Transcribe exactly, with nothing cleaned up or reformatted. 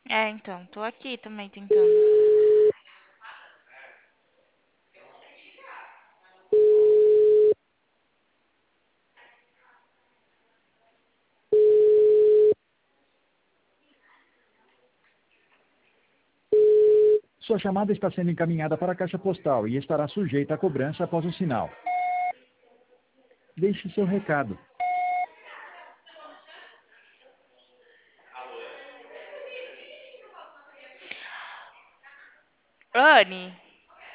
É, então, tô aqui também tentando. Sua chamada está sendo encaminhada para a caixa postal e estará sujeita a cobrança após o sinal. Deixe seu recado. Anne?